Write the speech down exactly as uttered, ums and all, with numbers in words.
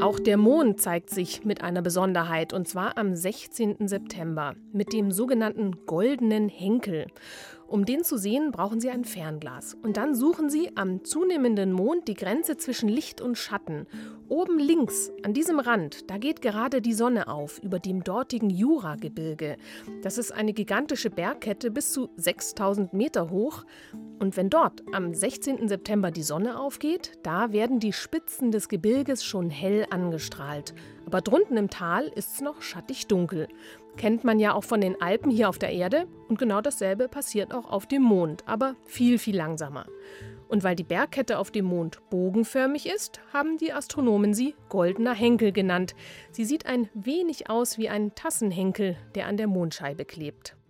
Auch der Mond zeigt sich mit einer Besonderheit, und zwar am sechzehnten September, mit dem sogenannten goldenen Henkel. Um den zu sehen, brauchen Sie ein Fernglas. Und dann suchen Sie am zunehmenden Mond die Grenze zwischen Licht und Schatten. Oben links, an diesem Rand, da geht gerade die Sonne auf, über dem dortigen Juragebirge. Das ist eine gigantische Bergkette bis zu sechstausend Meter hoch. Und wenn dort am sechzehnten September die Sonne aufgeht, da werden die Spitzen des Gebirges schon hell angestrahlt. Aber drunten im Tal ist es noch schattig dunkel. Kennt man ja auch von den Alpen hier auf der Erde. Und genau dasselbe passiert auch auf dem Mond, aber viel, viel langsamer. Und weil die Bergkette auf dem Mond bogenförmig ist, haben die Astronomen sie goldener Henkel genannt. Sie sieht ein wenig aus wie ein Tassenhenkel, der an der Mondscheibe klebt.